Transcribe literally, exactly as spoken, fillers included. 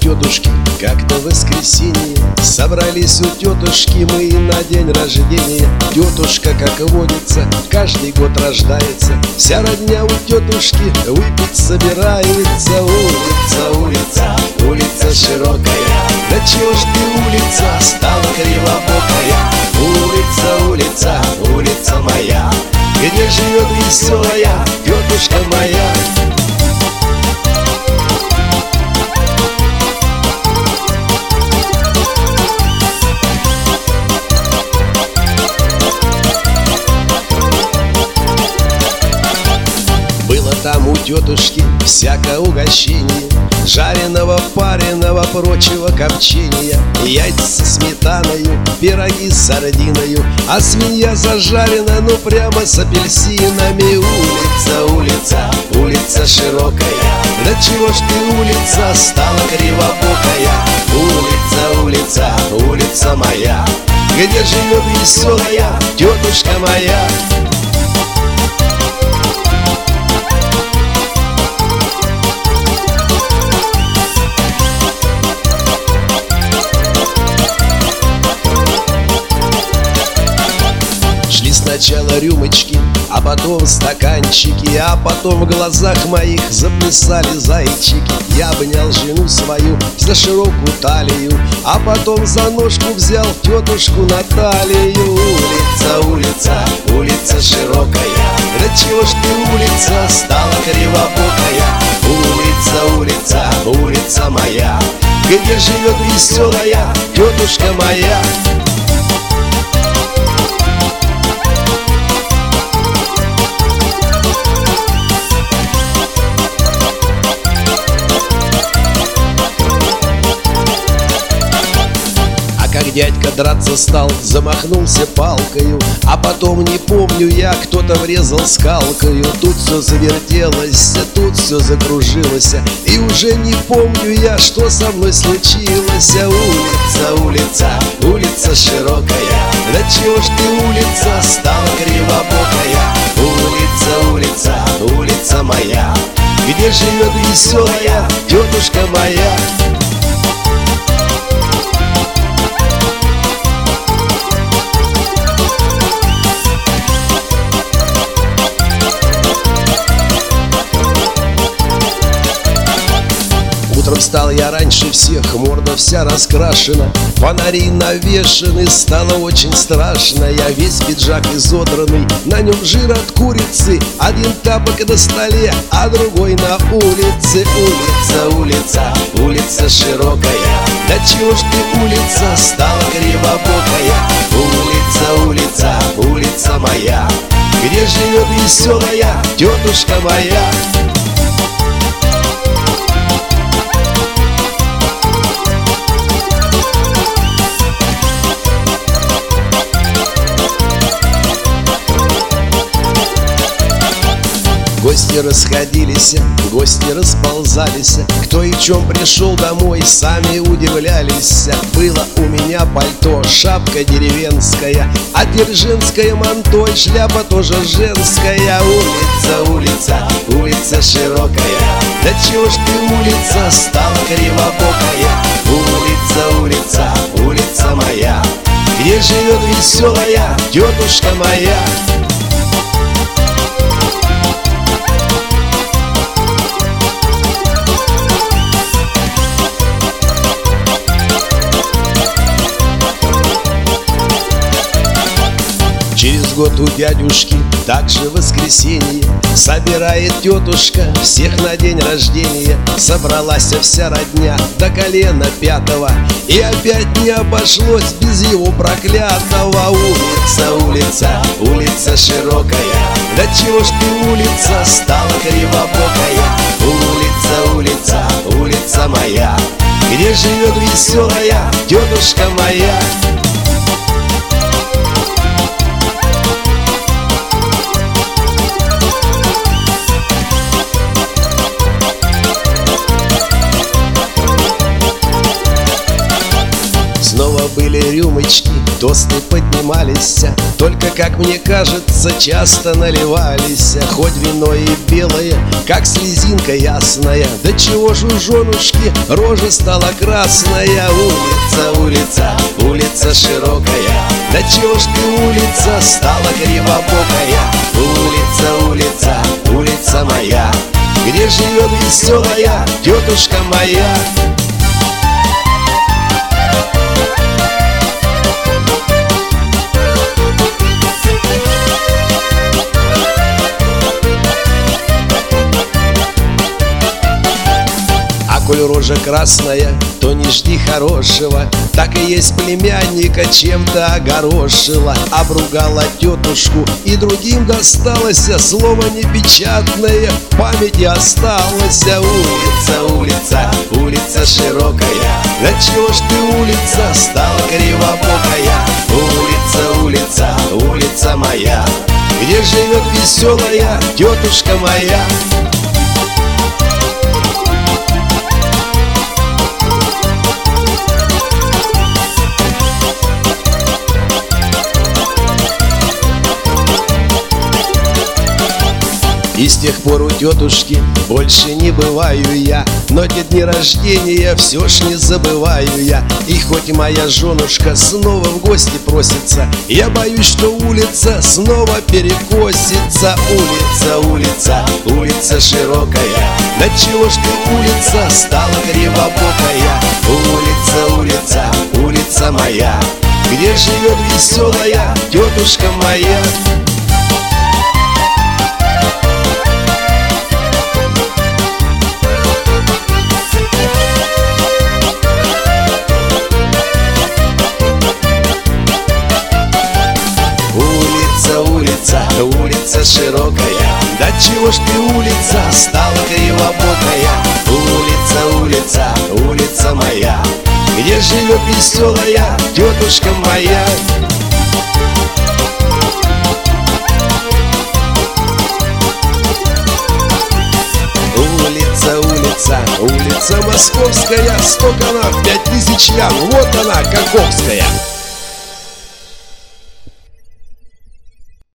тетушки как-то в воскресенье. Собрались у тетушки мы на день рождения. Тетушка, как водится, каждый год рождается. Вся родня у тетушки выпить собирается. Улица, улица, улица широкая, да чего ж ты, улица, стала кривобокая? Улица, улица, улица моя, где живет веселая тетушка моя? Было там у тетушки всякое угощение, жареного, пареного, прочего копчения, яйца со сметаною, пироги с сардиною, а свинья зажарена, ну прямо с апельсинами. Улица, улица, улица широкая, да чего ж ты, улица, стала кривобокая? Улица, улица, улица моя, где живет веселая тетушка моя? Сначала рюмочки, а потом стаканчики, а потом в глазах моих заплясали зайчики. Я обнял жену свою за широкую талию, а потом за ножку взял тетушку Наталью. Улица, улица, улица широкая, да чего ж ты, улица, стала кривобокая? Улица, улица, улица моя, где живет веселая тетушка моя? Как дядька драться стал, замахнулся палкою, а потом, не помню я, кто-то врезал скалкою. Тут все завертелось, тут все закружилось, и уже не помню я, что со мной случилось. Улица, улица, улица широкая, да чего ж ты, улица, стала кривобокая? Улица, улица, улица моя, где живет веселая тетушка моя? Утром встал я раньше всех, морда вся раскрашена, фонари навешаны, стало очень страшно. Я весь пиджак изодранный, на нем жир от курицы, один тапок на столе, а другой на улице. Улица, улица, улица широкая, да чего ж ты, улица, стала кривобокая? Улица, улица, улица моя, где живет веселая тетушка моя? Гости расходились, гости расползались, кто и в чем пришел домой, сами удивлялись. Было у меня пальто, шапка деревенская, а теперь женское манто и шляпа тоже женская. Улица, улица, улица широкая, да чего ж ты, улица, стала кривобокая? Улица, улица, улица моя, где живет веселая тетушка моя? Через год у дядюшки также воскресенье, собирает тетушка всех на день рождения. Собралась вся родня до колена пятого, и опять не обошлось без его проклятого. Улица, улица, улица широкая, да чего ж ты, улица, стала кривобокая? Улица, улица, улица моя, где живет веселая тетушка моя? Снова были рюмочки, тосты поднимались, только, как мне кажется, часто наливались. Хоть вино и белое, как слезинка ясная, да чего же у женушки рожа стала красная? Улица, улица, улица широкая, да чего ж ты, улица, стала кривобокая? Улица, улица, улица моя, где живет веселая тетушка моя? Коль рожа красная, то не жди хорошего. Так и есть племянника чем-то огорошила. Обругала тетушку и другим досталось. Слово непечатное в памяти осталось. Улица, улица, улица широкая, да чего ж ты, улица, стала кривобокая? Улица, улица, улица моя, где живет веселая тетушка моя? И с тех пор у тетушки больше не бываю я, но те дни рождения все ж не забываю я. И хоть моя женушка снова в гости просится, я боюсь, что улица снова перекосится. Улица, улица, улица широкая, да чего ж ты, улица, стала кривобокая? Улица, улица, улица моя, где живет веселая тетушка моя? Улица, улица широкая, да чего ж ты, улица, стала кривобокая? Улица, улица, улица моя, где живет веселая тетушка моя? Улица, улица, улица московская, столько она, пять тысяч ям, вот она, Каковская.